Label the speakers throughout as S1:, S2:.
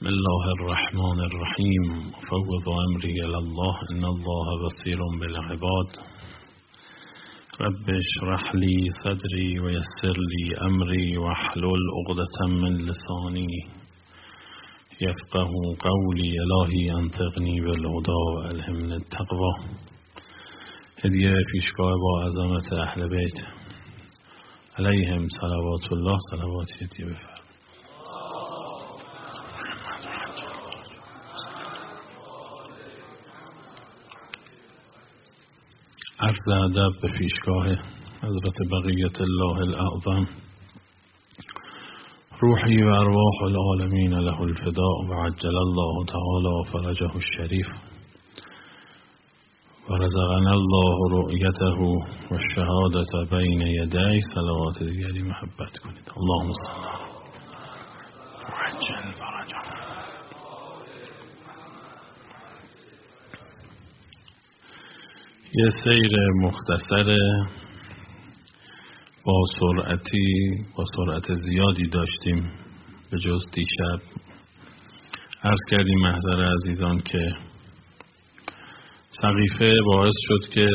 S1: بسم الله الرحمن الرحیم. فوض امری الی الله ان الله بصیر بالعباد. رب اشرح لی صدری و یسر لی امری واحلل عقدة من لسانی یفقهوا قولی. الهی انطقنی بالهدی و الهمنی التقوی. هدیه پیشگاه با عظمت اهل بیت علیهم صلوات الله. صلوات هدیه بفرمایید. عرض ادب به پیشگاه حضرت بقیت الله الاعظم، روحی و ارواح العالمین له الفداء و عجل الله تعالی فرجه الشریف و رزقنا الله رؤیته و الشهادة بین یدی. صلوات دیگری محبت کنید. اللهم صل و عجل فرجه. یه سیر مختصر با سرعت زیادی داشتیم به جز دیشب. عرض کردیم محضر عزیزان که سقیفه باعث شد که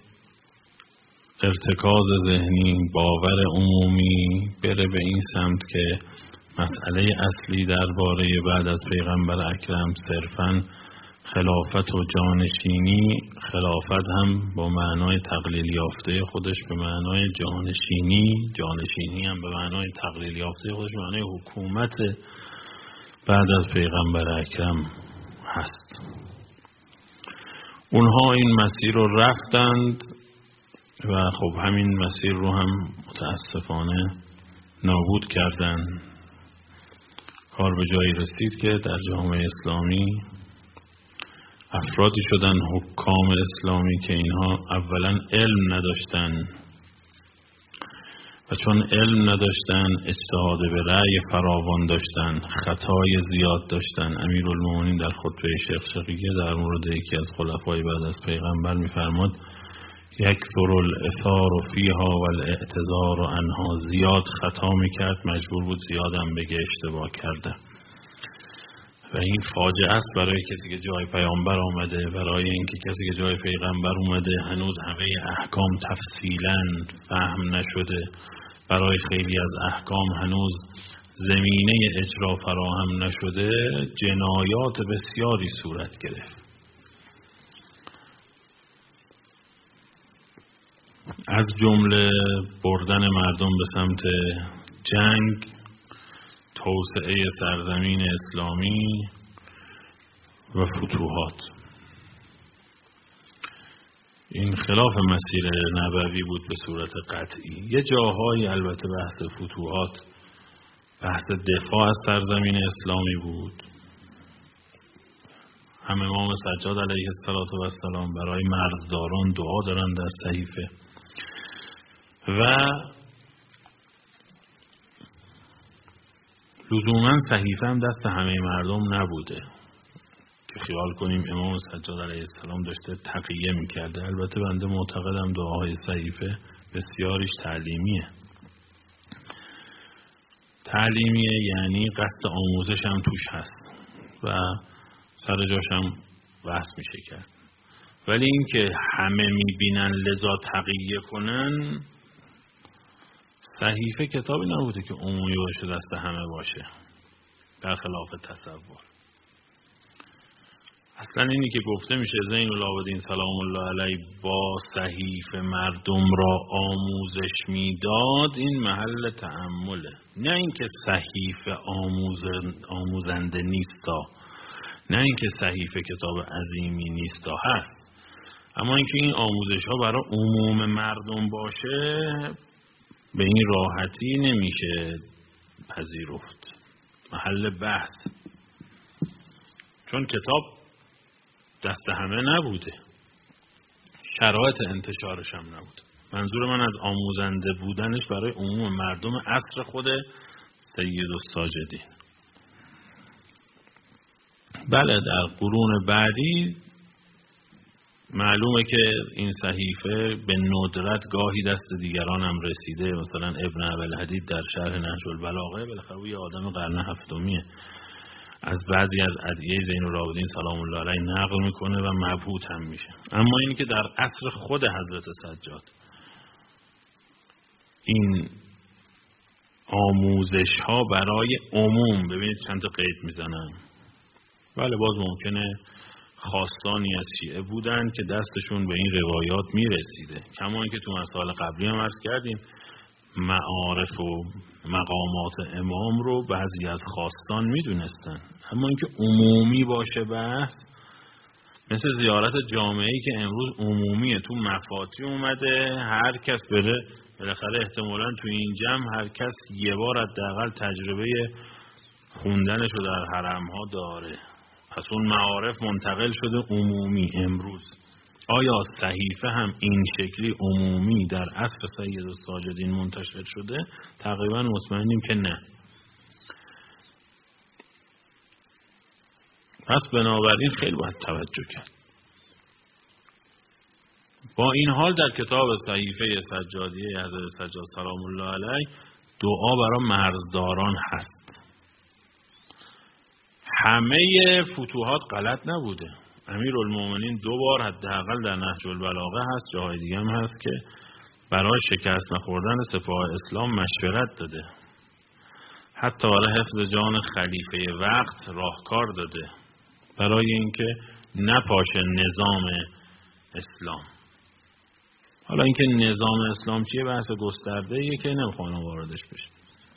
S1: ارتکاز ذهنی، باور عمومی بره به این سمت که مسئله اصلی درباره بعد از پیغمبر اکرم صرفاً خلافت و جانشینی، خلافت هم با معنای تقلیل یافته خودش به معنای جانشینی هم به معنای تقلیل یافته خودش به معنای حکومت بعد از پیغمبر اکرم هست. اونها این مسیر رو رفتند و خب همین مسیر رو هم متاسفانه نابود کردند. کار به جایی رسید که در جامعه اسلامی افرادی شدن حکام اسلامی که اینها اولا علم نداشتن و چون علم نداشتن اجتهاد به رأی فراوان داشتن، خطای زیاد داشتن. امیرالمومنین در خطبه شقشقیه در مورد یکی از خلفای بعد از پیغمبر می‌فرماد یکثر الاثار فیها والاعتذار عنها. زیاد خطا میکرد، مجبور بود زیادم بگه اشتباه کرده. و این فاجعه است برای کسی که جای پیامبر آمده، برای اینکه کسی که جای پیغمبر اومده هنوز همه احکام تفصیلاً فهم نشده، برای خیلی از احکام هنوز زمینه اجرا فراهم نشده، جنایات بسیاری صورت گرفت. از جمله بردن مردم به سمت جنگ، توسعه سرزمین اسلامی و فتوحات. این خلاف مسیر نبوی بود به صورت قطعی. یه جاهایی البته بحث فتوحات بحث دفاع از سرزمین اسلامی بود. هم امام سجاد علیه السلام برای مرزداران دعا دارن در صحیفه و لزوما صحیفه هم دست همه مردم نبوده که خیال کنیم امام سجاد علیه السلام داشته تقیه میکرده. البته بنده معتقدم دعاهای صحیفه بسیاریش تعلیمیه، یعنی قصد آموزش هم توش هست و سر جاش هم بحث میشه کرد. ولی این که همه میبینن لذا تقیه کنن، صحیفه کتابی نبوده که عمومی باشه، دست همه باشه، برخلاف تصور. اصلا اینی که گفته میشه زین العابدین سلام الله علیه با صحیفه مردم را آموزش میداد، این محل تأمله. نه اینکه صحیفه آموزنده نیستا، نه اینکه صحیفه کتاب عظیمی نیستا، هست، اما اینکه این آموزش ها برای عموم مردم باشه به این راحتی نمیشه پذیرفت. محل بحث، چون کتاب دست همه نبوده، شرایط انتشارش هم نبوده. منظور من از آموزنده بودنش برای عموم مردم عصر خود سید الساجدین. بله در قرون بعدی معلومه که این صحیفه به ندرت گاهی دست دیگران هم رسیده. مثلا ابن ابوالحدید در شرح نهج البلاغه بالاخره یه آدم قرن هفتمیه، از بعضی از ادعیه زین العابدین سلام الله علیه نقل میکنه و مبهوت هم میشه. اما اینی که در عصر خود حضرت سجاد این آموزش ها برای عموم، ببینید چند تا قید میزنن. بله باز ممکنه خواستانی از شیعه بودن که دستشون به این روایات میرسیده، کما اینکه تو مسائل قبلی هم عرض کردیم معارف و مقامات امام رو بعضی از خواستان میدونستن، اما اینکه عمومی باشه بحث، مثل زیارت جامعه‌ای که امروز عمومیه، تو مفاتی اومده هر کس بره، بالاخره احتمالاً تو این جمع هر کس یه بار حداقل تجربه خوندنش رو در حرم‌ها داره، پس اون معارف منتقل شده عمومی. امروز آیا صحیفه هم این شکلی عمومی در عصر سید الساجدین منتشر شده؟ تقریبا مطمئنیم که نه. پس بنابراین خیلی باید توجه کرد. با این حال در کتاب صحیفه سجادیه حضرت سجاد سلام الله علیه دعا برای مرزداران هست. همه فتوحات غلط نبوده. امیرالمومنین 2 بار حداقل در نهج البلاغه هست، جاهای دیگه هم هست که برای شکست نخوردن سپاه اسلام مشورت داده، حتی برای حفظ جان خلیفه وقت راهکار داده برای اینکه نپاشه نظام اسلام. حالا اینکه نظام اسلام چیه بحث گسترده‌ایه که نمیخوام واردش بشه.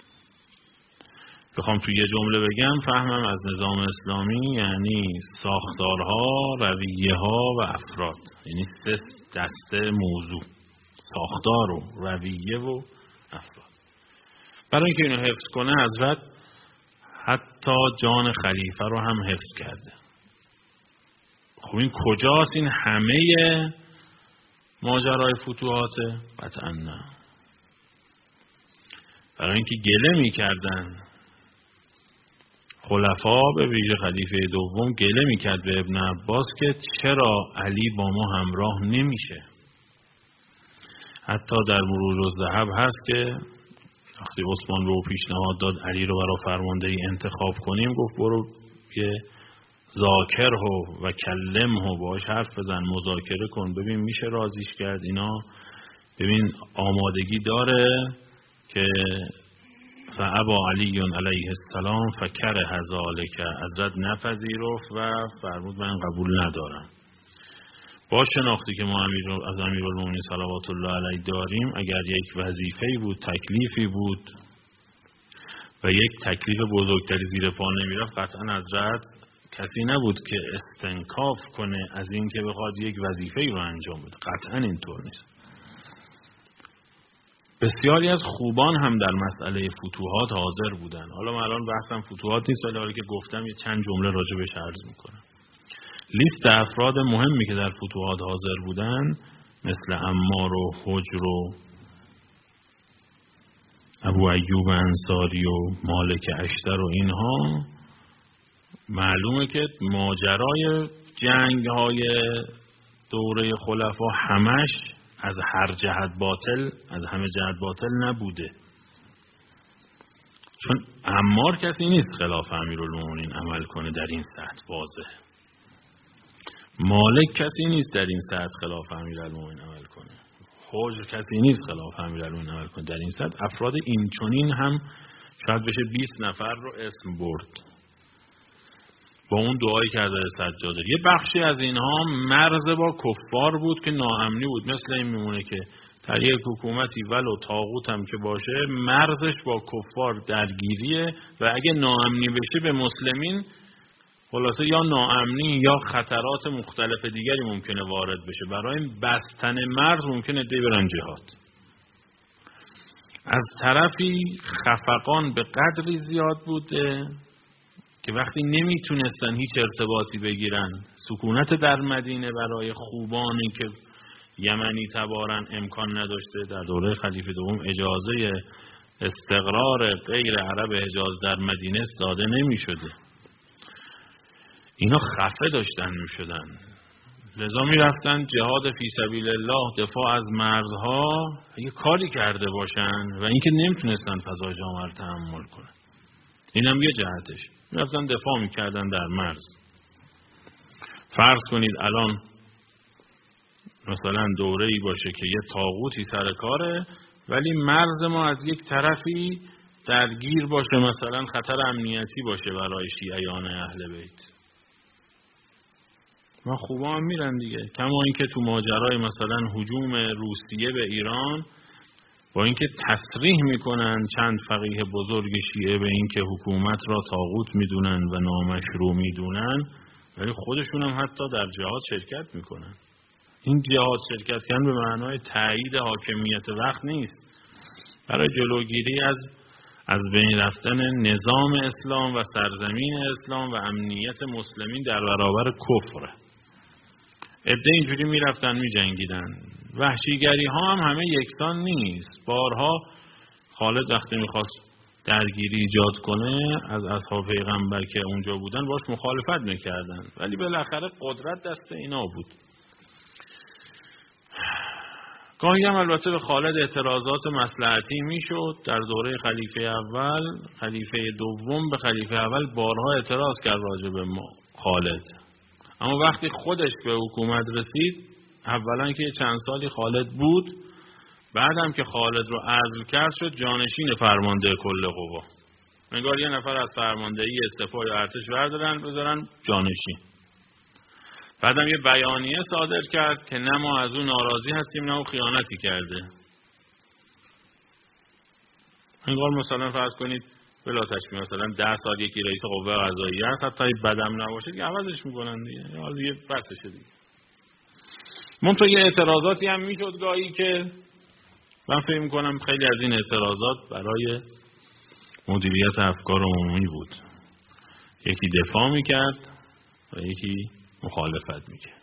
S1: بخوام توی یه جمله بگم، فهمم از نظام اسلامی یعنی ساختارها، رویه‌ها و افراد، یعنی 3 دسته موضوع: ساختار و رویه و افراد. برای اینکه اینو حفظ کنه حضرت حتی جان خلیفه رو هم حفظ کرده. خب این کجاست؟ این همه ماجرای فتوحاته؟ قطعا نه. برای اینکه گله می‌کردن خلفا، به ویژه خلیفه دوم گله می‌کرد به ابن عباس که چرا علی با ما همراه نمیشه. حتی در مروج الذهب هست که وقتی عثمان به او پیشنهاد داد علی رو برای فرماندهی انتخاب کنیم، گفت برو یه ذاکر و کلم باش حرف بزن، مذاکره کن، ببین میشه راضیش کرد. اینا ببین آمادگی داره که فابا علی علیه السلام فکره ذالک، حضرت نپذیرفت و فرمود من قبول ندارم. با شناختی که ما از امیرالمومنین صلوات الله علیه داریم، اگر یک وظیفه‌ای بود، تکلیفی بود و یک تکلیف بزرگتری زیر پا نمیرفت، قطعا حضرت کسی نبود که استنکاف کنه از این که بخواد یک وظیفه‌ای رو انجام بده. قطعا اینطور نیست. بسیاری از خوبان هم در مسئله فتوحات حاضر بودن. حالا من الان بحثم فتوحات نیست، ولی که گفتم یه چند جمله راجع بهش عرض میکنم. لیست افراد مهمی که در فتوحات حاضر بودن مثل عمار و حجر و ابو ایوب انصاری و مالک اشتر و اینها، معلومه که ماجرای جنگ‌های دوره خلفا همش از هر جهت باطل، از همه جهت باطل نبوده. چون عمار کسی نیست خلاف امیرالمومنین عمل کنه در این سطح واضح. مالک کسی نیست در این سطح خلاف امیرالمومنین عمل کنه. حجر کسی نیست خلاف امیرالمومنین عمل کنه در این سطح. افراد این چنین هم شاید بشه 20 نفر رو اسم برد با اون دعایی که حضرت سجاد داره. یه بخشی از اینها مرز با کفار بود که ناامنی بود. مثل این میمونه که در یک حکومتی ولو طاغوت هم که باشه، مرزش با کفار درگیریه و اگه ناامنی بشه به مسلمین خلاصه یا ناامنی یا خطرات مختلف دیگری ممکنه وارد بشه. برای این بستن مرز ممکنه دی برن جهاد. از طرفی خفقان به قدری زیاد بوده که وقتی نمیتونستن هیچ ارتباطی بگیرن، سکونت در مدینه برای خوبانی که یمنی تبارن امکان نداشته. در دوره خلیفه دوم اجازه استقرار غیر عرب حجاز در مدینه داده نمیشده. اینا خفه داشتن میشدن، لذا میرفتن جهاد فی سبیل الله، دفاع از مرزها یه کاری کرده باشن و اینکه نمیتونستن فضای جامعه رو تحمل کنن. اینم یه جهتش. میرفتن دفاع میکردن در مرز. فرض کنید الان مثلا دوره‌ای باشه که یه طاغوتی سر کاره، ولی مرز ما از یک طرفی درگیر باشه، مثلا خطر امنیتی باشه برای شیعیان اهل بیت. ما خوبا هم میرن دیگه. کما اینکه تو ماجرای مثلا هجوم روسیه به ایران، با اینکه تصریح میکنن چند فقیه بزرگ شیعه به اینکه حکومت را طاغوت میدونن و نامشروع میدونن، ولی خودشون هم حتی در جهاد شرکت میکنن. این جهاد شرکت کردن به معنای تایید حاکمیت وقت نیست، برای جلوگیری از بین رفتن نظام اسلام و سرزمین اسلام و امنیت مسلمین در برابر کفر. عده اینجوری میرفتن میجنگیدن. وحشیگری ها هم همه یکسان نیست. بارها خالد وقتی میخواست درگیری ایجاد کنه از اصحاب پیغمبر که اونجا بودن باش مخالفت میکردن، ولی بالاخره قدرت دست اینا بود. گاهی هم البته به خالد اعتراضات مصلحتی میشد. در دوره خلیفه اول، خلیفه دوم به خلیفه اول بارها اعتراض کرد راجع به خالد، اما وقتی خودش به حکومت رسید، اولا که چند سالی خالد بود، بعدم که خالد رو عزل کرد شد جانشین فرمانده کل قوا. انگار یه نفر از فرماندهی استعفا یا ارتش بردارن بذارن جانشین. بعدم یه بیانیه صادر کرد که نه ما از اون ناراضی هستیم نه او خیانتی کرده. انگار مثلا فرض کنید بلا تشبیه مثلا 10 سال یکی رئیس قوه قضاییه است، حتی بدم نباشه دیگه عوضش میکنن دیگه، حالا دیگه بسشه دیگه. منتها یه اعتراضاتی هم میشد گاهی که من فکر میکنم خیلی از این اعتراضات برای مدیریت افکار عمومی بود. یکی دفاع میکرد و یکی مخالفت میکرد.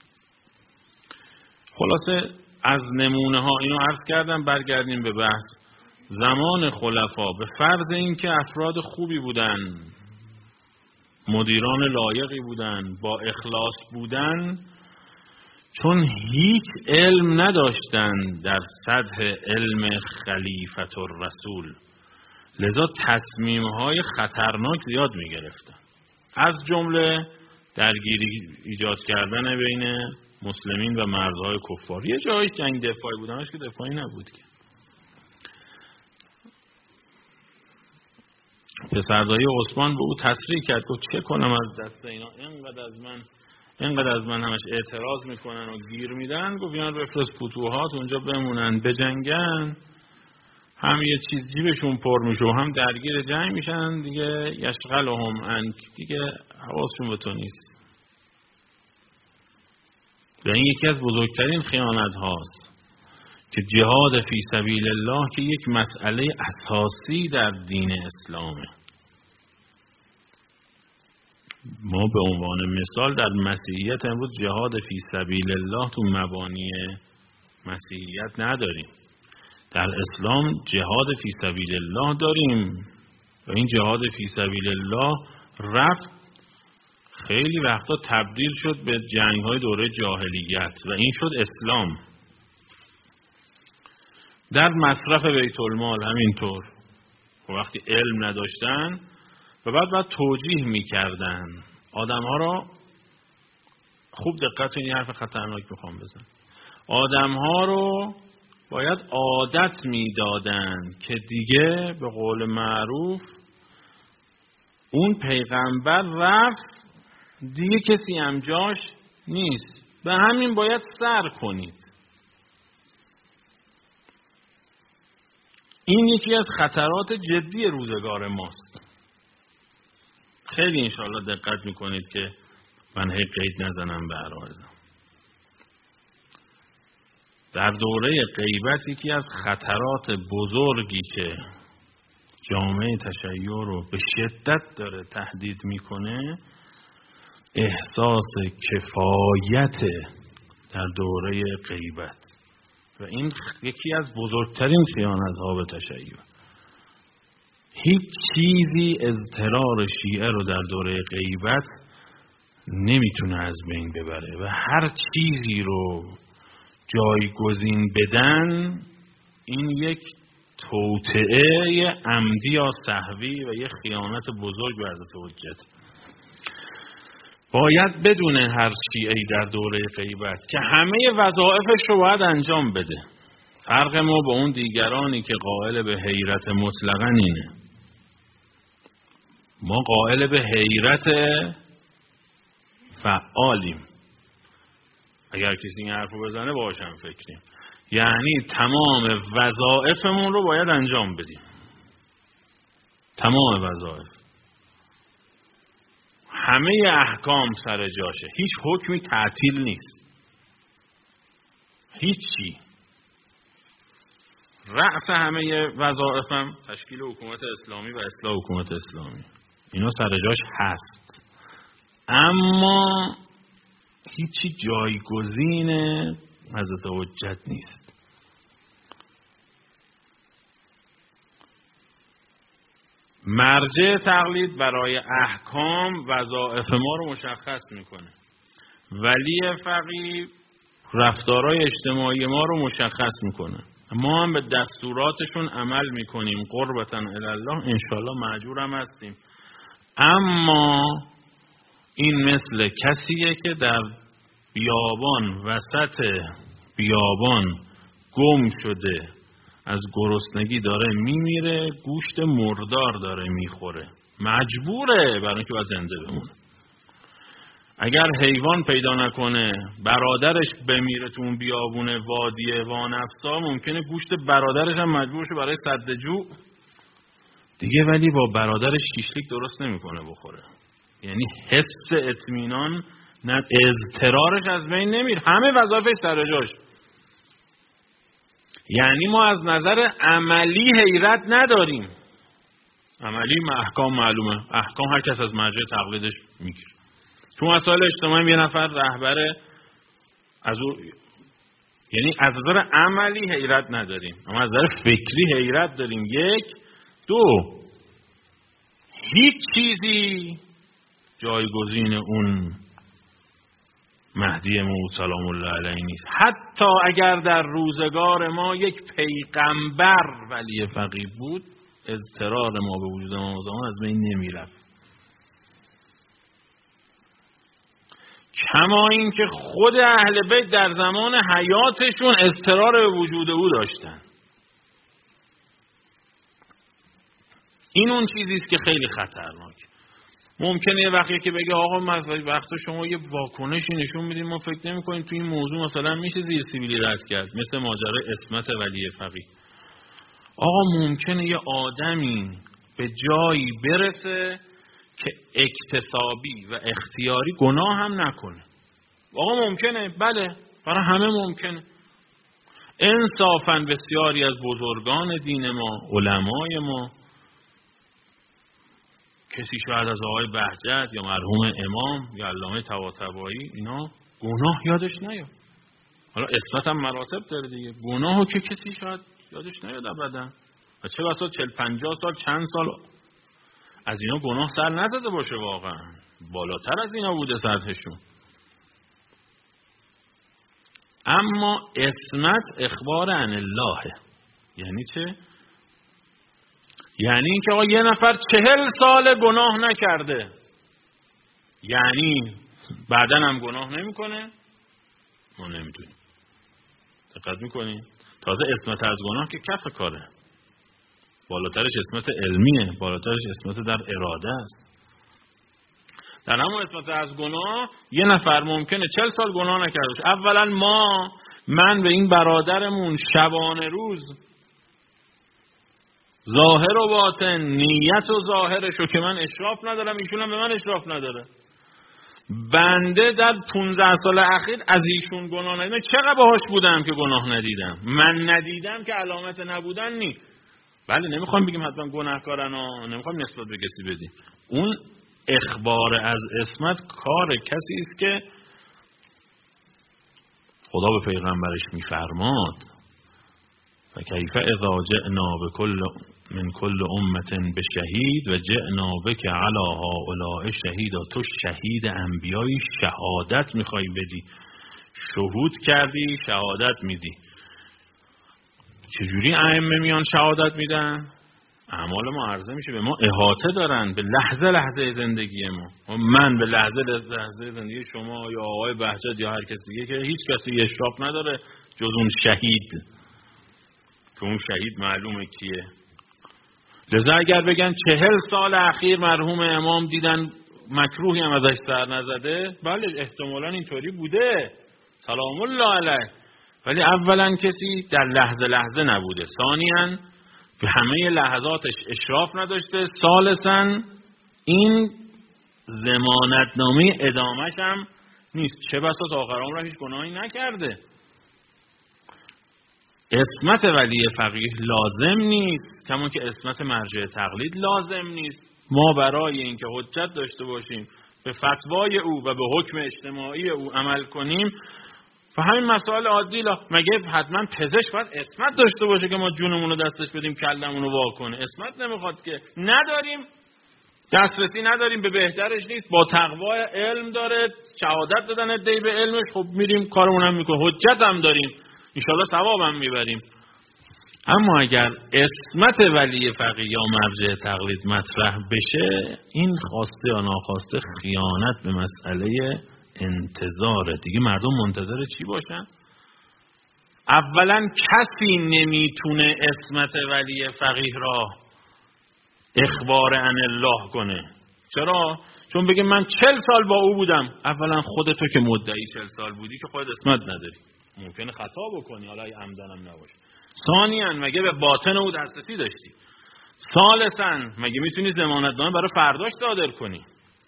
S1: خلاصه از نمونه ها اینو عرض کردم. برگردیم به بحث. زمان خلفا به فرض اینکه افراد خوبی بودن، مدیران لایقی بودن، با اخلاص بودن، چون هیچ علم نداشتن در سطح علم خلیفت الرسول، لذا تصمیم‌های خطرناک زیاد می‌گرفتن، از جمله درگیری ایجاد کردن بین مسلمین و مرزهای کفار. یه جایی جنگ دفاعی بودنش که دفاعی نبود که. پسردایی عثمان به او تصریح کرد، گفت چه کنم از دست اینا، اینقدر از من همش اعتراض میکنن و گیر میدن. گفت اینا بفرست فتوحات اونجا بمونن بجنگن، هم یه چیز جیبشون پر میشه و هم درگیر جنگ میشن دیگه، یشغلهم عنک، دیگه حواسشون به تو نیست. و این یکی از بزرگترین خیانت هاست که جهاد فی سبیل الله که یک مسئله اساسی در دین اسلامه. ما به عنوان مثال در مسیحیت امروز جهاد فی سبیل الله تو مبانی مسیحیت نداریم. در اسلام جهاد فی سبیل الله داریم و این جهاد فی سبیل الله رفت خیلی وقتا تبدیل شد به جنگ‌های دوره جاهلیت و این شد اسلام. در مصرف بیت المال همینطور، وقتی علم نداشتن و بعد توجیه می‌کردن آدم‌ها را. خوب دقت کنید، این حرف خطرناک می‌خوام بزنم. آدم‌ها رو باید عادت می‌دادن که دیگه به قول معروف اون پیغمبر رفت دیگه کسی هم جاش نیست، به همین باید سر کنید. این یکی از خطرات جدی روزگار ماست. خیلی انشاءالله دقت میکنید که من هی قید نزنم به عرایزم. در دوره غیبت یکی از خطرات بزرگی که جامعه تشیع رو به شدت داره تهدید میکنه، احساس کفایت در دوره غیبت و این یکی از بزرگترین خیانت‌ها به تشیع. هیچ چیزی اضطرار شیعه رو در دوره غیبت نمیتونه از بین ببره و هر چیزی رو جایگزین بدن این یک توطئه عمدی یا سهوی و یه خیانت بزرگ به حضرت حجت. باید بدونه هر شیعه‌ای در دوره غیبت که همه وظایفش رو باید انجام بده. فرق ما با اون دیگرانی که قائل به حیرت مطلقاً اینه. ما قائل به حیرت فعالیم. اگر کسی این حرف رو بزنه باشم فکریم. یعنی تمام وظایفمون رو باید انجام بدیم. تمام وظایف. همه احکام سر جاشه. هیچ حکمی تعطیل نیست. هیچی. رأس همه وظایفم تشکیل حکومت اسلامی و اصلاح حکومت اسلامی. اینا سر جاش هست. اما هیچی جایگزین حضرت حجت نیست. مرجع تقلید برای احکام وظایف ما رو مشخص میکنه. ولی فقیه رفتارهای اجتماعی ما رو مشخص میکنه. ما هم به دستوراتشون عمل میکنیم. قربتاً الله انشالله مأجور هم هستیم. اما این مثل کسیه که در بیابان، وسط بیابان گم شده، از گرسنگی داره میمیره، گوشت مردار داره میخوره. مجبوره برای اینکه باید زنده بمونه. اگر حیوان پیدا نکنه برادرش بمیره تو اون بیابونه وادی وانفسا، ممکنه گوشت برادرش هم مجبور شه برای سد جوع دیگه، ولی با برادرش شیشلیک درست نمیکنه بخوره. یعنی حس اطمینان، نه اضطرارش از بین نمیره. همه وظایفش سر جاش. یعنی ما از نظر عملی حیرت نداریم. عملی احکام معلومه. احکام هر کس از مرجع تقلیدش میگیره. تو مسائل اجتماعی یه نفر رهبره، از او یعنی از نظر عملی حیرت نداریم، اما از نظر فکری حیرت داریم. یک. دو، هیچ چیزی جایگزین اون مهدی موعود سلام الله علیه نیست. حتی اگر در روزگار ما یک پیغمبر ولی فقیه بود، اضطرار ما به وجود امام زمان از بین نمیرفت. کما این که خود اهل بیت در زمان حیاتشون اضطرار به وجود او داشتن. این اون چیزیست که خیلی خطرناک. ممکنه یه وقتی که بگه آقا مثلا وقتا شما یه واکنشی نشون میدین ما فکر نمی‌کنیم تو این موضوع مثلا میشه زیر سیبیلی رد کرد، مثل ماجرای عصمت ولی فقیه. آقا ممکنه یه آدمی به جایی برسه که اکتسابی و اختیاری گناه هم نکنه. آقا ممکنه، بله، برای همه ممکنه. انصافاً بسیاری از بزرگان دین ما، علمای ما، کسی شاید از آقای بهجت یا مرحوم امام یا علامه طباطبایی، اینا گناه یادش نیاد. حالا عصمت هم مراتب داره دیگه. گناهو که کسی شاید یادش نیاد ابدا. و چه بسا 40-50 سال چند سال از اینا گناه سر نزده باشه، واقعا بالاتر از اینا بوده سطحشون. اما عصمت اخبار عن الله. یعنی چه؟ یعنی اینکه آقا یه نفر 40 سال گناه نکرده، یعنی بعدن هم گناه نمیکنه؟ ما نمیدونیم. دقت میکنیم؟ تازه عصمت از گناه که کف کاره. بالاترش عصمت علمیه، بالاترش عصمت در اراده است. در همون عصمت از گناه یه نفر ممکنه 40 سال گناه نکرده باشه. اولا من به این برادرمون شبانه روز ظاهر و باطن، نیت و ظاهرشو که من اشراف ندارم، ایشون هم به من اشراف نداره. بنده در 15 سال اخیر از ایشون گناه ندیدم. چقدر باهاش بودم که گناه ندیدم؟ من ندیدم که علامت نبودن نی. بله نمیخوام بگیم حتما گناهکارن و نمیخوام نسبت به کسی بدیم. اون اخبار از عصمت کار کسی است که خدا به پیغمبرش میفرماد و کیف اذا جئنا من کل امت بشهید و جئنا بک علی هؤلاء شهیدا. تو شهید انبیایی، شهادت میخوای بدی، شهود کردی، شهادت میدی. چجوری ائمه میان شهادت میدن؟ اعمال ما عرضه میشه به ما، احاطه دارن به لحظه لحظه زندگی ما. من به لحظه لحظه زندگی شما یا آقای بهجت یا هر کسی دیگه که هیچ کسی اشراف نداره جز اون شهید، که اون شهید معلومه کیه. لذا اگر بگن 40 سال اخیر مرحوم امام دیدن مکروهی هم ازش سر نزده، بله احتمالاً اینطوری بوده، سلام الله علیه، ولی اولا کسی در لحظه لحظه نبوده، ثانیاً به همه لحظاتش اشراف نداشته، ثالثاً این ضمانتنامه ادامهش هم نیست، چه بسا تا آخر عمرش هیچ گناهی نکرده. عصمت ولی فقیه لازم نیست، کما که عصمت مرجع تقلید لازم نیست. ما برای اینکه حجت داشته باشیم به فتوای او و به حکم اجتماعی او عمل کنیم و همین مسائل عادی، مگه حتما پزشک باید عصمت داشته باشه که ما جونمون رو دستش بدیم کلمون رو وا کنه؟ عصمت نمیخواد که، نداریم، دسترسی نداریم، به بهترش نیست، با تقوا علم داره، شهادت دادن ادعی به علمش، خب میریم کارمون هم میکنه، حجت هم داریم، انشالله ثواب هم میبریم. اما اگر عصمت ولی فقیه یا مرجع تقلید مطرح بشه، این خواسته یا ناخواسته خیانت به مسئله انتظاره. دیگه مردم منتظر چی باشن؟ اولا کسی نمیتونه عصمت ولی فقیه را اخبار عن الله کنه. چرا؟ چون بگه من 40 سال با او بودم. اولا خودتو که مدعی 40 سال بودی که خودت عصمت نداری، ممکنه خطا بکنی، حالا عمدنم نباشه. ثانیاً مگه به باطن او دسترسی داشتی؟ ثالثاً مگه میتونی ضمانتنامه برای فرداش صادر کنی؟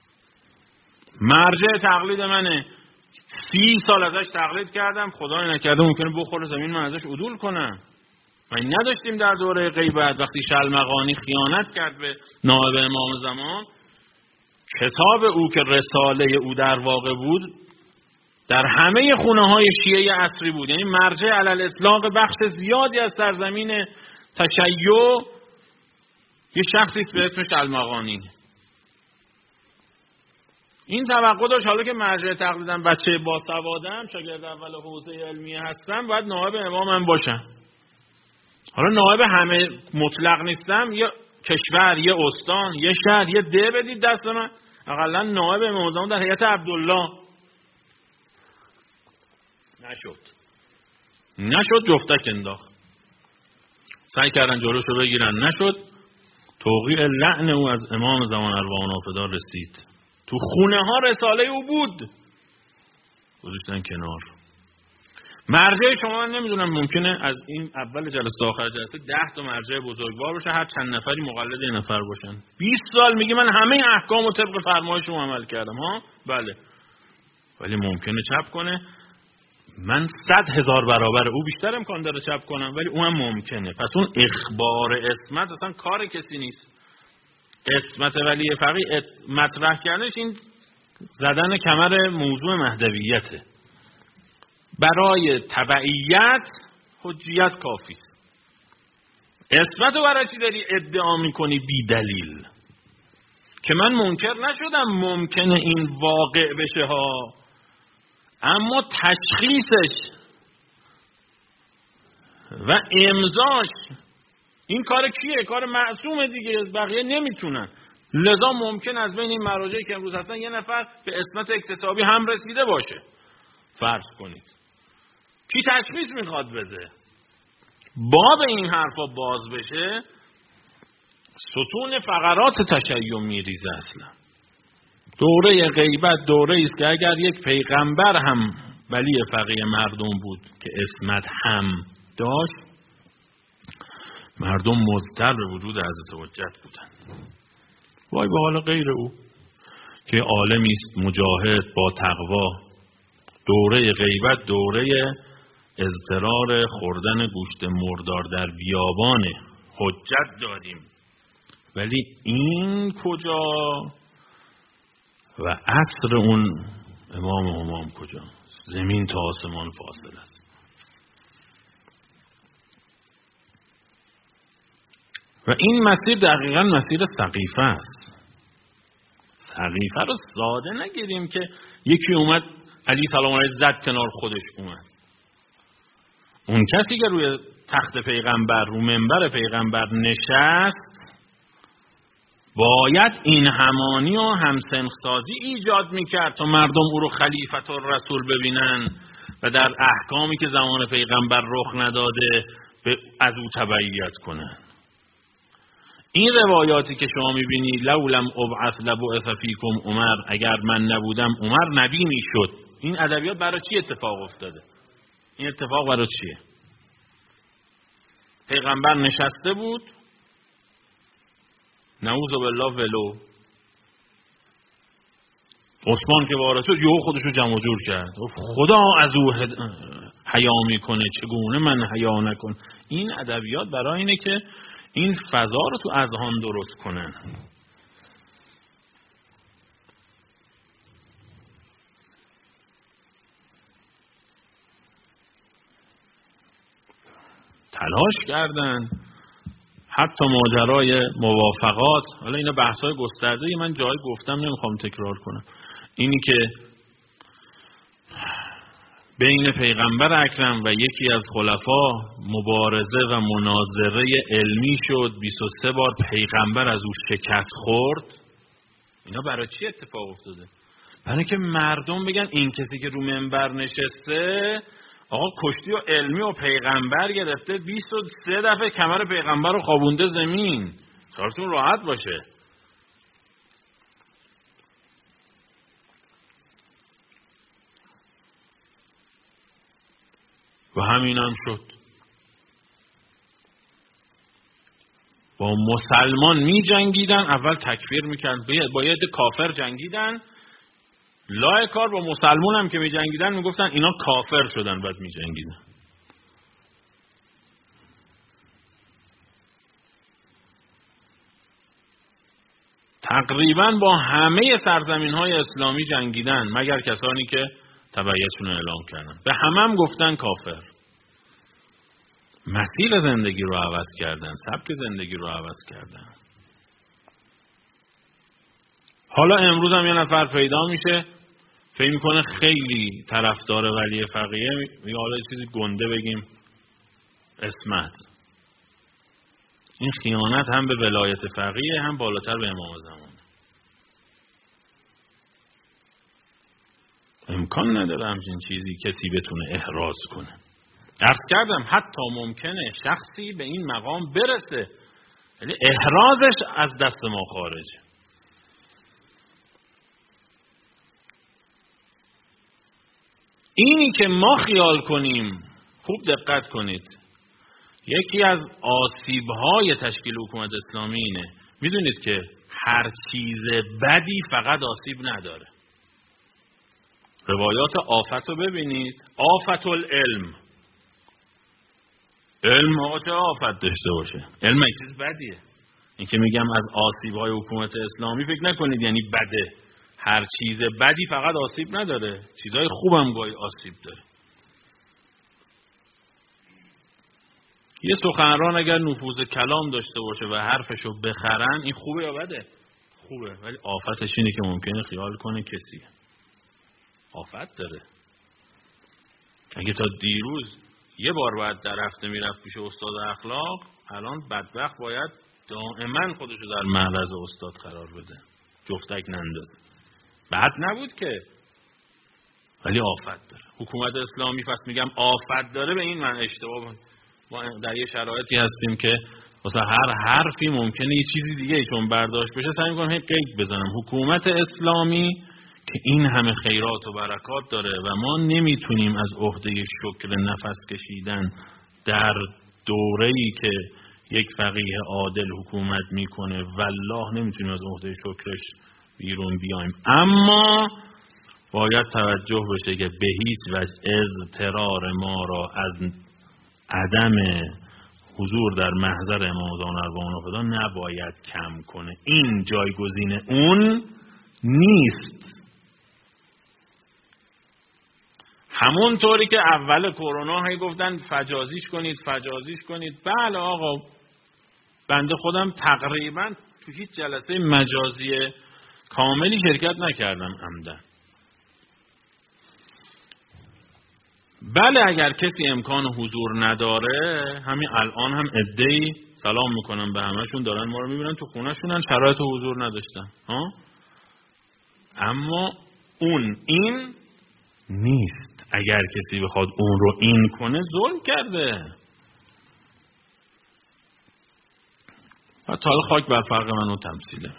S1: مرجع تقلید منه، 30 سال ازش تقلید کردم، خدای نکرده ممکنه بخوره زمین من ازش عدول کنم. ما این نداشتیم در دوره غیبت وقتی شلمغانی خیانت کرد به نائب امام زمان، کتاب او که رساله او در واقع بود در همه خونه های شیعه عصری بود، یعنی مرجع علی الاطلاق بخش زیادی از سرزمین تشیع یه شخصی به اسم شلمغانی. این توقع داشت حالا که مرجع تقلیدم بچه باسوادم، شاگرد اول حوزه علمیه هستم، باید نائب امامم باشم. حالا نائب همه مطلق نیستم، یه کشور، یه استان، یه شهر، یه ده بدید دست من، اقلا نائب امام زمان در هیئت عبدالله. نشد جفتک انداخت، سعی کردن جلوشو بگیرن، نشد. توقیع لعن او از امام زمان ارواح نافدار رسید، تو خونه ها رساله او بود، گذاشتن کنار. مرجع شما من نمیدونم، ممکنه از این اول جلسه تا آخر جلسه 10 تا مرجع بزرگوار باشه، هر چند نفری مقلد یه نفر باشن. 20 سال میگه من همه احکام و طبق فرمایش شما عمل کردم، ها بله، ولی ممکنه چپ کنه. من 100,000 برابر او بیشتر امکان داره چپ کنم، ولی اونم ممکنه. پس اون اخبار عصمت اصلا کار کسی نیست. عصمت ولی فقیه مطرح کردنش این زدن کمر موضوع مهدویته. برای تبعیت حجیت کافی است. عصمت رو برای چی داری ادعا میکنی بی دلیل؟ که من منکر نشدم ممکنه این واقع بشه ها، اما تشخیصش و امضاش این کار کیه؟ کار معصومه دیگه، بقیه نمیتونن. لذا ممکن از بین این مراجعی که امروز هستن یه نفر به عصمت اکتسابی هم رسیده باشه، فرض کنید. کی تشخیص میخواد بده؟ باب این حرفا باز بشه ستون فقرات تشیع میریزه. اصلا دوره غیبت دوره است که اگر یک پیغمبر هم ولی فقیه مردم بود که عصمت هم داشت، مردم مضطر به وجود حضرت حجت بودن. وای به حال غیر او که عالمی است مجاهد با تقوا. دوره غیبت دوره اضطرار خوردن گوشت مردار در بیابانه. حجت داریم، ولی این کجا و عصر اون امام کجا؟ زمین تا آسمان فاصله است. و این مسیر دقیقاً مسیر سقیفه است. سقیفه رو ساده نگیریم که یکی اومد علی سلام علیه زد کنار خودش اومد. اون کسی که روی تخت پیغمبر، رو منبر پیغمبر نشست، باید این همانی و همسنخسازی ایجاد میکرد تا مردم او رو خلیفت الرسول ببینن و در احکامی که زمان پیغمبر رخ نداده از او تبعیت کنن. این روایاتی که شما میبینی لولم ابعث لبعث فیکم عمر، اگر من نبودم عمر نبی میشد، این ادبیات برای چی اتفاق افتاده؟ این اتفاق برای چیه؟ پیغمبر نشسته بود، نعوذ بالله ولو عثمان که وارد شد یهو خودش رو جمع جور کرد، خدا از او حیا میکنه چگونه من حیا نکن. این ادبیات برای اینه که این فضا رو تو اذهان درست کنن. تلاش کردن حتی ماجرای موافقات، حالا اینا بحث‌های گسترده‌ای من جایی گفتم نمیخوام تکرار کنم، اینی که بین پیغمبر اکرم و یکی از خلفا مبارزه و مناظره علمی شد، 23 بار پیغمبر از او شکست خورد. اینا برای چی اتفاق افتاده؟ برای که مردم بگن این کسی که رو منبر نشسته آقا کشتی و علمی و پیغمبر گرفته، 23 دفعه کمر پیغمبر رو خوابونده زمین، خیالتون راحت باشه. و همین هم شد. با مسلمان می جنگیدن، اول تکفیر میکرد، با یه عده کافر جنگیدن، لای کار با مسلمان هم که می جنگیدن می گفتن اینا کافر شدن بعد می جنگیدن. تقریبا با همه سرزمین های اسلامی جنگیدن مگر کسانی که تبعیتشون رو اعلام کردن، به هم گفتن کافر. مسیر زندگی رو عوض کردن، سبک زندگی رو عوض کردن. حالا امروز هم یه نفر پیدا میشه فکر میکنه خیلی طرفدار ولی فقیه، میگه حالا چیزی گنده بگیم اسمت. این خیانت هم به ولایت فقیه، هم بالاتر به امام زمان. امکان نداره همچین چیزی کسی بتونه احراز کنه. عرض کردم حتی ممکنه شخصی به این مقام برسه یعنی احرازش از دست ما خارجه. اینی که ما خیال کنیم، خوب دقت کنید، یکی از آسیب‌های تشکیل حکومت اسلامی اینه، میدونید که هر چیز بدی فقط آسیب نداره. روایات آفت رو ببینید، آفت العلم، علم ها چه آفت داشته باشه، علم یک چیز بدیه. این که میگم از آسیب‌های حکومت اسلامی فکر نکنید یعنی بده، هر چیز بدی فقط آسیب نداره، چیزهای خوبم گاهی آسیب داره. یه سخنران اگر نفوذ کلام داشته باشه و حرفشو بخرن، این خوبه یا بده؟ خوبه، ولی آفتش اینه که ممکنه خیال کنه کسی آفت داره. اگه تا دیروز یه بار باید در هفته میرفت پیش استاد اخلاق، الان بدبخت باید دائما خودشو در معرض استاد قرار بده، جفتک نندازه. بد نبود که، ولی آفت داره. حکومت اسلامی پس میگم آفت داره، به این من اشتباه. ما در یه شرایطی هستیم که مثلا هر حرفی ممکنه یه چیزی دیگه چون برداشت بشه، سعی می‌کنم هی قید بزنم. حکومت اسلامی که این همه خیرات و برکات داره و ما نمیتونیم از عهده شکر نفس کشیدن در دوره‌ای که یک فقیه عادل حکومت میکنه، والله نمیتونیم از عهده شکرش بیرون بیایم. اما باید توجه بشه که به هیچ وجه اضطرار ما را از عدم حضور در محضر امام زمان اربعین فدا نباید کم کنه. این جایگزین اون نیست. همون طوری که اول کرونا هی گفتن فجازیش کنید. بله آقا، بنده خودم تقریبا تو هیچ جلسه مجازی کاملی شرکت نکردم عمدن. بله اگر کسی امکان حضور نداره، همین الان هم عده‌ای سلام میکنن به همشون، دارن ما رو میبینن تو خونه‌شونن، شرایط حضور نداشتن ها. اما این نیست. اگر کسی بخواد اون رو این کنه ظلم کرده. و تا حالا خاک بر فرق من و تمثیله.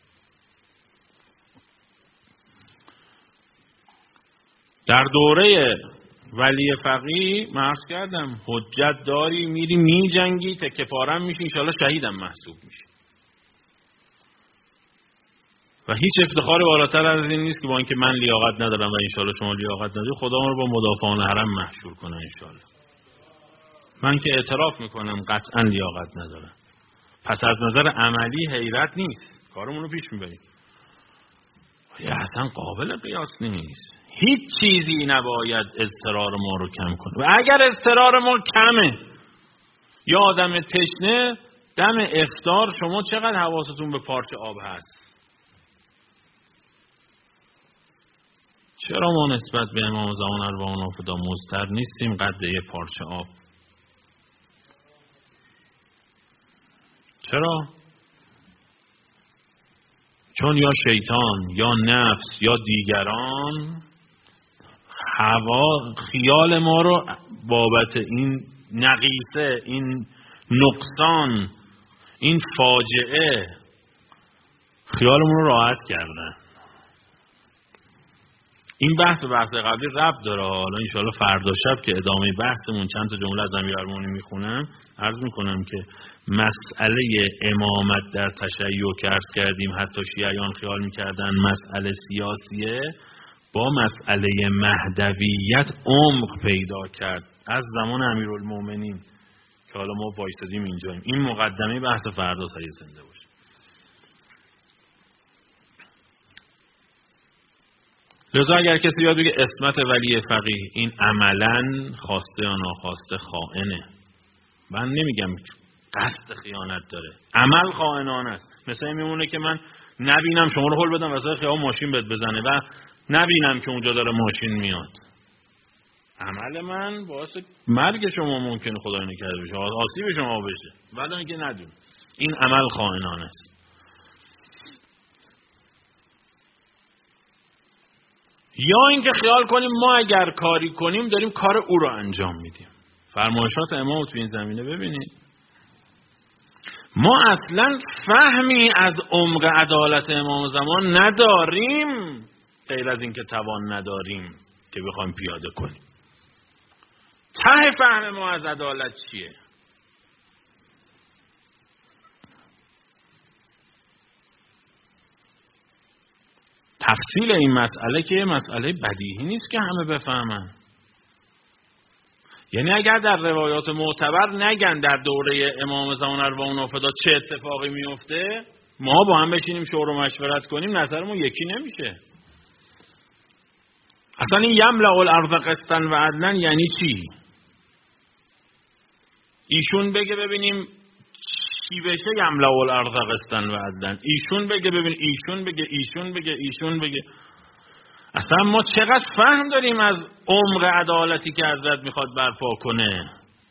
S1: در دوره ولی فقیه مرز کردم حجت داری، میری می جنگی، تکه پارم میشی، انشاءالله شهیدم محسوب میشی. و هیچ افتخاری بالاتر از این نیست که با اینکه من لیاقت ندارم و انشاءالله شما لیاقت نداری، خدا ما رو با مدافعان حرم محشور کنه انشاءالله. من که اعتراف میکنم قطعا لیاقت ندارم. پس از نظر عملی حیرت نیست، کارمون رو پیش میبریم. اصلا قابل قیاس نیست. هیچ چیزی نباید اضطرار ما رو کم کنه. و اگر اضطرار ما کمه یا آدم تشنه، دم افطار شما چقدر حواستون به پارچه آب هست؟ چرا ما نسبت به امام زمان اربعین نافدا مضطر نیستیم قد یه پارچه آب؟ چرا؟ چون یا شیطان یا نفس یا دیگران خیال ما رو بابت این نقیصه، این نقصان، این فاجعه خیالمون رو راحت کردن. این بحث به بحث قبلی ربط داره. حالا انشاءالله فردا شب که ادامه بحثمون چند تا جمله از امیرالمومنین میخونم، عرض میکنم که مسئله امامت در تشیع که عرض کردیم حتی شیعیان خیال میکردن مسئله سیاسیه، با مسئله مهدویت عمق پیدا کرد از زمان امیرالمومنین که حالا ما وایسادیم اینجاییم. این مقدمه بحث فردا سایه زنده باشه. لذا اگر کسی بیاد بگه عصمت ولی فقیه این عملاً خواسته یا ناخواسته خائنه، من نمیگم قصد خیانت داره، عمل خائنانه است. مثلا این میمونه که من نبینم شما رو هل بدم وسط خیابون ماشین بهت بزنه و نبینم که اونجا داره ماشین میاد، عمل من باعث مرگ شما ممکنه خدای نکرده بشه، آسیب شما بشه، ولی اینکه ندون این عمل خائنانه است. یا اینکه خیال کنیم ما اگر کاری کنیم داریم کار او رو انجام میدیم. فرمایشات امام تو این زمینه ببینید. ما اصلا فهمی از عمق عدالت امام زمان نداریم غیر از اینکه توان نداریم که بخوایم پیاده کنیم. ته فهم ما از عدالت چیه؟ تفصیل این مسئله که مسئله بدیهی نیست که همه بفهمن. یعنی اگر در روایات معتبر نگن در دوره امام زمان اربعین نافدا چه اتفاقی میفته، ما با هم بشینیم شور و مشورت کنیم نظرمون یکی نمیشه. اصلا این یملأ الارض قسطا و عدلا یعنی چی؟ ایشون بگه ببینیم چی بشه یملأ الارض قسطا و عدلا، ایشون بگه ببین، ایشون بگه. اصلا ما چقدر فهم داریم از عمق عدالتی که حضرت میخواد برپا کنه؟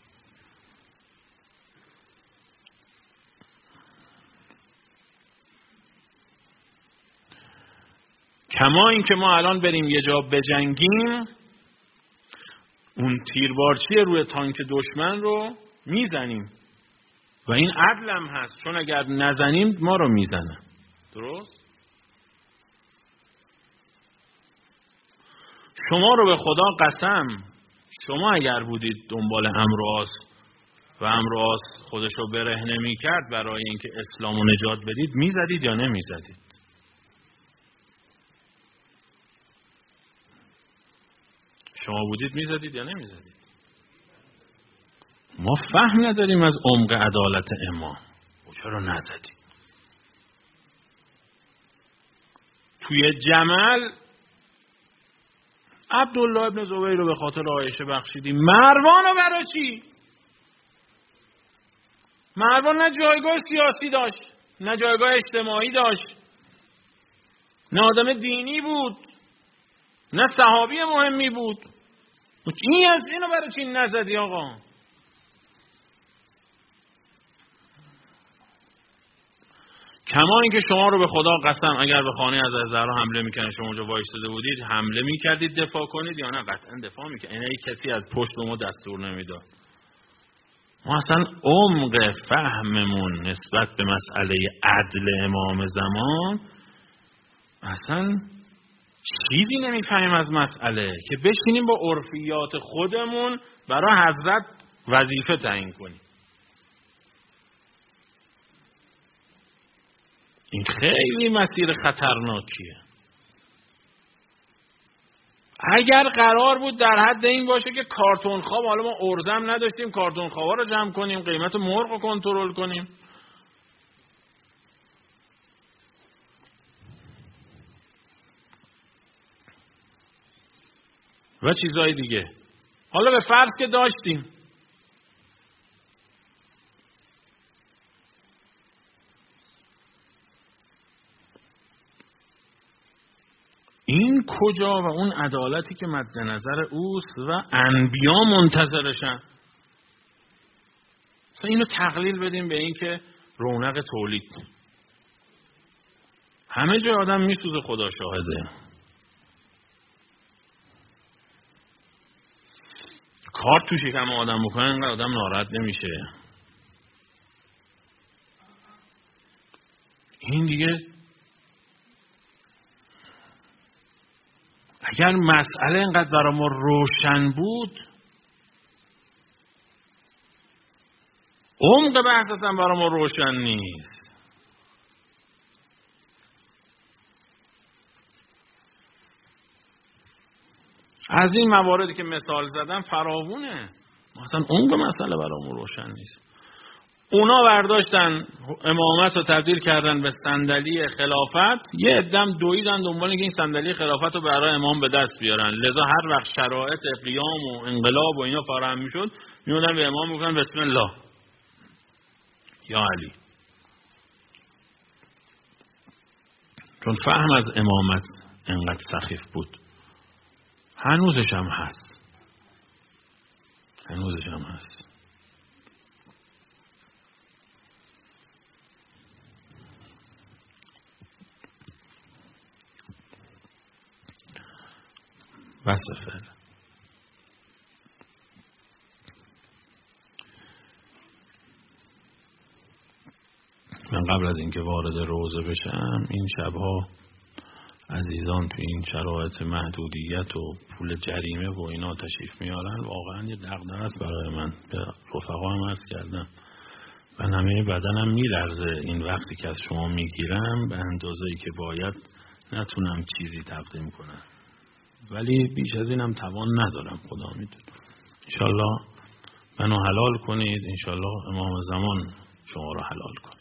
S1: کما این که ما الان بریم یه جا بجنگیم، اون تیربارچی روی تانک دشمن رو میزنیم و این عدل هم هست، چون اگر نزنیم ما رو میزنه. درست؟ شما رو به خدا قسم، شما اگر بودید دنبال عمرو عاص و عمرو عاص خودش رو برهنه میکرد برای اینکه اسلام رو نجات بدید، میزدید یا نمیزدید؟ شما بودید میزدید یا نمیزدید؟ ما فهم نداریم از عمق عدالت امام. چرا نزدید؟ توی جمل عبدالله ابن زبیر رو به خاطر عایشه بخشیدیم، مروان رو برای چی؟ مروان نه جایگاه سیاسی داشت، نه جایگاه اجتماعی داشت، نه آدم دینی بود، نه صحابی مهمی بود. اینو برای چی نزدی آقا؟ کما اینکه شما رو به خدا قسم اگر به خانه از زهرا حمله میکنه شما اونجا وایستاده بودید حمله میکردید دفاع کنید یا نه؟ قطعا دفاع میکرد. یعنی کسی از پشت به ما دستور نمیداد. ما اصلا عمق فهممون نسبت به مسئله عدل امام زمان اصلا چیزی نمیفهمیم از مسئله که بشینیم با عرفیات خودمون برای حضرت وظیفه تعیین کنیم. این خیلی مسیر خطرناکیه. اگر قرار بود در حد این باشه که کارتون خواب، حالا ما ارزم نداشتیم کارتون خوابا رو جمع کنیم، قیمت مرغ رو کنترل کنیم و چیزهای دیگه، حالا به فرض که داشتیم، این کجا و اون عدالتی که مد نظر اوست و انبیا منتظرشن. اینو تقلیل بدیم به این که رونق تولید، همه جای آدم میسوزه، خدا شاهده. کار تو شکم آدم بکنه اینقدر آدم ناراحت نمیشه. این دیگه اگر مسئله اینقدر برای ما روشن بود، عمق بحث اصلا برای ما روشن نیست. از این مواردی که مثال زدم فراوونه، اصلا عمق مسئله برای ما روشن نیست. اونا برداشتن امامت رو تبدیل کردن به صندلی خلافت، یه عده‌ام دویدن دنبال اینکه این صندلی خلافت رو برای امام به دست بیارن. لذا هر وقت شرایط قیام و انقلاب و اینا فراهم میشد میومدن به امام میگفتن بسم الله یا علی. چون فهم از امامت انقدر سخیف بود. هنوزش هم هست. بس فعلا. من قبل از اینکه وارد روزه بشم، این شبها عزیزان تو این شرایط محدودیت و پول جریمه و اینا تشریف میارن، واقعا یه دغدغه است برای من. به رفقا هم عرض کردم، من همه بدنم میلرزه این وقتی که از شما میگیرم، به اندازه‌ای که باید نتونم چیزی تقدیم کنم، ولی بیش از اینم توان ندارم. خدا میدونه. انشالله منو حلال کنید، انشالله امام زمان شما رو حلال کن.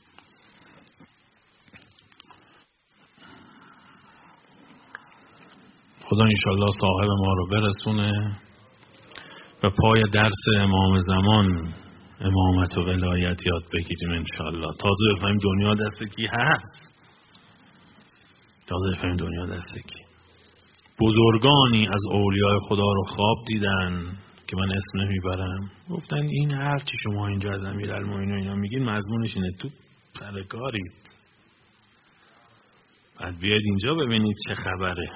S1: خدا انشالله صاحب ما رو برسونه و پای درس امام زمان امامت و ولایت یاد بگیریم انشالله. تازه بفهمیم دنیا دست کی هست. بزرگانی از اولیاء خدا رو خواب دیدن که من اسم نمیبرم، گفتن این هر چی شما اینجا از امیرالمومنین اینا میگین مضمونش اینه، تو سرکارید، بعد بیاید اینجا ببینید چه خبره.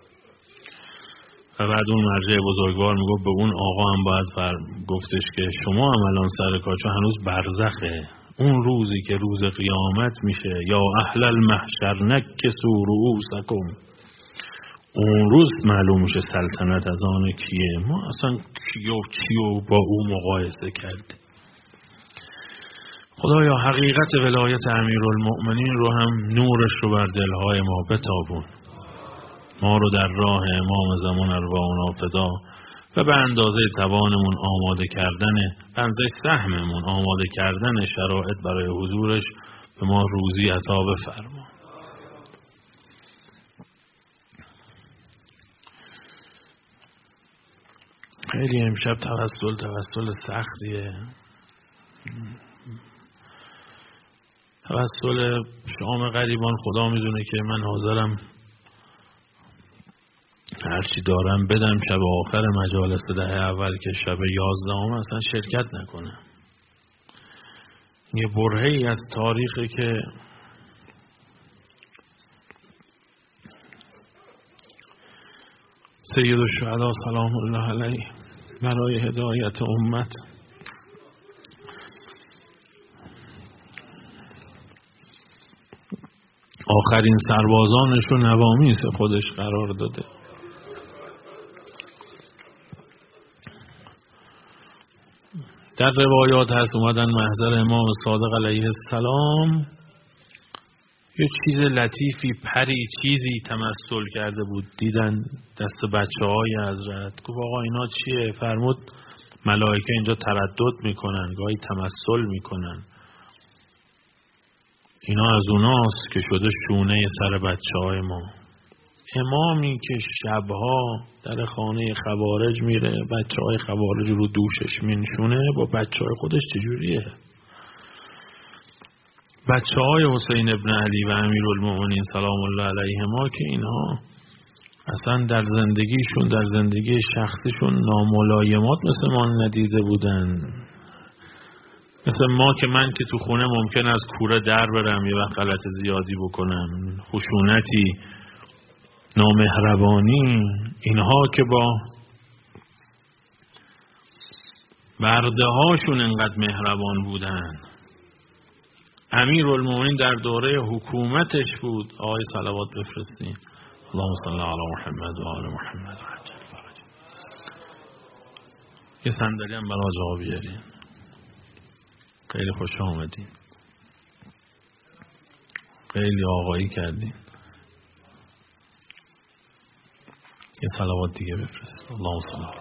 S1: و بعد اون مرجع بزرگوار میگفت به اون آقا هم باید گفتش که شما هم الان سرکار، چون هنوز برزخه. اون روزی که روز قیامت میشه، یا اهل المحشر نکسوا رؤوسکم، اون روز معلوم میشه سلطنت از آن کیه. ما اصلا کیو چیو با او مقایسه کرد. خدایا حقیقت ولایت امیرالمؤمنین رو هم نورش رو بر دلهای ما بتابون. ما رو در راه امام زمان ارواحنا فدا و به اندازه توانمون آماده کردن، به اندازه سهممون آماده کردن شرایط برای حضورش به ما روزی عطا بفرما. خیلی امشب توسل سختیه. توسل شام غریبان خدا میدونه که من حاضرم هرچی دارم بدم شب آخر مجالس دهه اول که شب 11 اصلا شرکت نکنم. یه برهه‌ای از تاریخی که سید الشهدا سلام الله علیه برای هدایت امت آخرین سربازانش رو نوامیس خودش قرار داده. در روایات هست اومدن محضر امام صادق علیه السلام، یه چیز لطیفی پری چیزی تمثل کرده بود، دیدن دست بچه‌های حضرت. گفت آقا اینا چیه؟ فرمود ملائکه اینجا تردد میکنن، گاهی تمثل میکنن، اینا از اوناست که شده شونه سر بچه‌های ما. امامی که شبها در خانه خوارج میره بچه‌های خوارج رو دوشش مینشونه، با بچه‌های خودش چجوریه؟ بچه‌های حسین ابن علی و امیرالمؤمنین سلام الله علیهما که اینها اصلا در زندگیشون، در زندگی شخصیشون ناملایمات مثل ما ندیده بودن. مثل ما که من که تو خونه ممکن است کوره در برم، یه وقت غلط زیادی بکنم، خشونتی، نامهربانی، اینها که با برده هاشون انقدر مهربان بودن. امیرالمؤمنین در دوره حکومتش بود. آقای صلوات بفرستین. اللهم صل علی محمد و آل محمد و عجل فرج. یه صندلی هم برای آقا بیارین. خیلی خوش آمدین، خیلی آقایی کردین. یه صلوات دیگه بفرست. اللهم صل.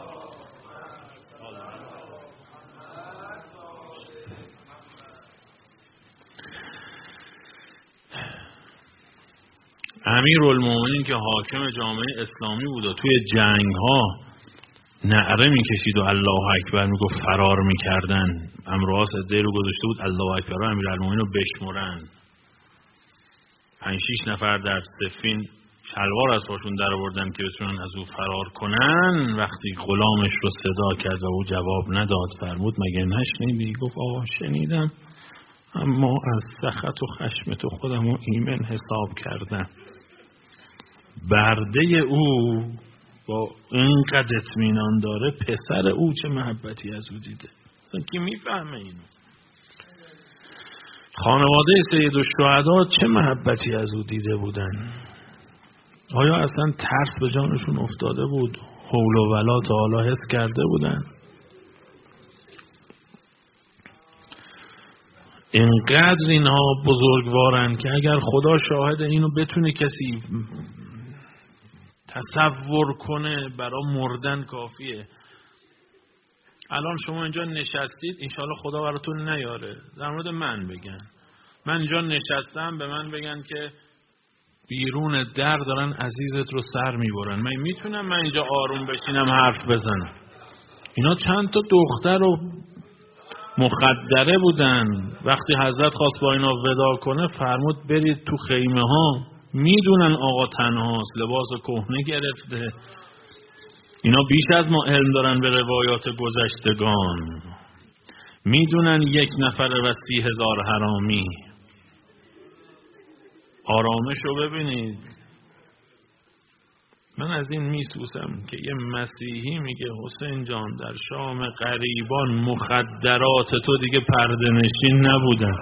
S1: امیرالمؤمنین که حاکم جامعه اسلامی بود و توی جنگ ها نعره میکشید و الله اکبر میگفت فرار میکردن، امرواس عده‌ای رو گذاشته بود الله اکبر و امیرالمؤمنین رو بشمرن. 5-6 نفر در صفین شلوار از پاشون در آوردن که بتونن از او فرار کنن. وقتی غلامش رو صدا کرد و او جواب نداد، فرمود مگه نشنیدی؟ گفت آقا شنیدم، اما از سخط و خشم تو خودم رو ایمن حساب کردم. برده او با اینقدر اطمینان داره، پسر او چه محبتی از او دیده. اصلا کی میفهمه اینو؟ خانواده سید الشهدا چه محبتی از او دیده بودن؟ آیا اصلا ترس به جانشون افتاده بود؟ حول و ولا تعالی حس کرده بودن؟ اینقدر اینها بزرگوارن که اگر خدا شاهد اینو بتونه کسی تصور کنه برای مردن کافیه. الان شما اینجا نشستید، انشالله خدا براتون نیاره. در مورد من بگن، من اینجا نشستم به من بگن که بیرون در دارن عزیزت رو سر میبرن، من میتونم من اینجا آروم بشینم حرف بزنم؟ اینا چند تا دختر و مخدره بودن. وقتی حضرت خواست با اینا ودا کنه فرمود برید تو خیمه ها، میدونن آقا تنهاست، لباس کهنه گرفته. اینا بیش از ما علم دارن به روایات گذشتگان، میدونن 1 نفر و 30,000 حرامی. آرامش رو ببینید. من از این میسوسم که یه مسیحی میگه حسین جان در شام غریبان مخدرات تو دیگه پرده نشین نبودن.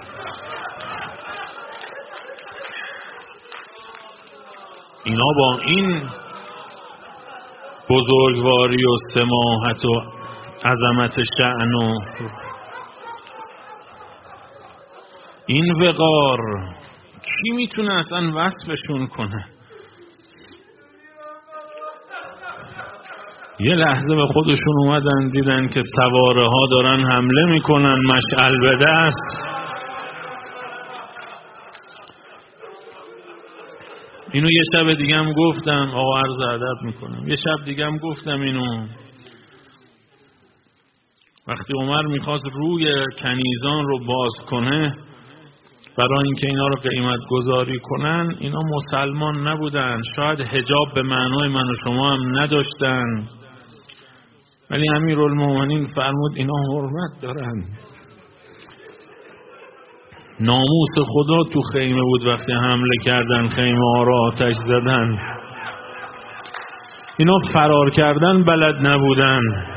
S1: اینا با این بزرگواری و سماحت و عظمت شأن و این وقار کی میتونه اصلا وصفشون کنه؟ یه لحظه به خودشون اومدن دیدن که سواره ها دارن حمله میکنن، مشعل به دست. اینو یه شب دیگه هم گفتم، آقا عرض ادب میکنم، یه شب دیگه هم گفتم اینو. وقتی عمر میخواست روی کنیزان رو باز کنه، برای اینکه اینا رو قیمت گذاری کنن. اینا مسلمان نبودن، شاید حجاب به معنای من و شما هم نداشتن، ولی امیرالمومنین فرمود اینا حرمت دارن. ناموس خدا تو خیمه بود وقتی حمله کردن، خیمه ها را آتش زدن. اینا فرار کردن بلد نبودن.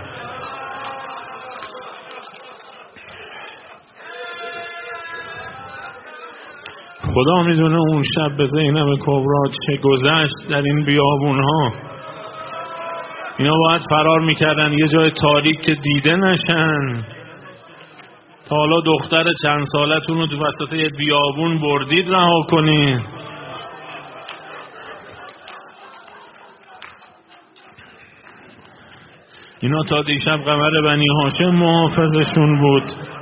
S1: خدا میدونه اون شب به زینب کبرا چه گذشت در این بیابون ها. اینا باید فرار میکردن یه جای تاریک که دیده نشن. تا حالا دختر چند سالتون رو تو وسط یه بیابون بردید رها کنید. اینا تا دیشب قمر بنی هاشم محافظشون بود.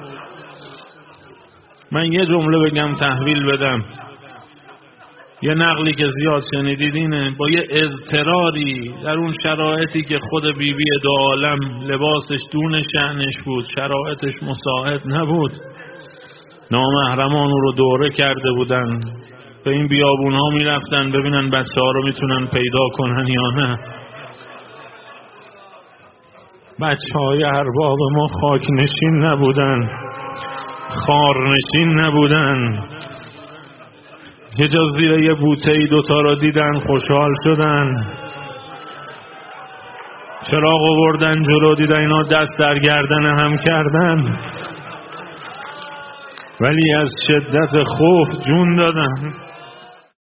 S1: من یه جمله بگم تحویل بدم، یه نقلی که زیاد شنیدید اینه، با یه اضطراری در اون شرایطی که خود بیبی دو عالم لباسش دون شأنش بود، شرایطش مساعد نبود، نامحرمان رو دوره کرده بودن، به این بیابون ها می رفتن ببینن بچه ها رو میتونن پیدا کنن یا نه. بچه های ارباب ما خاک نشین نبودن، خارنشین نبودن. یه جا زیر یه بوته‌ای دوتا رو دیدن خوشحال شدن، چراغ آوردن جلو، دیدن اینا دست در گردن هم کردن، ولی از شدت خوف جون دادن.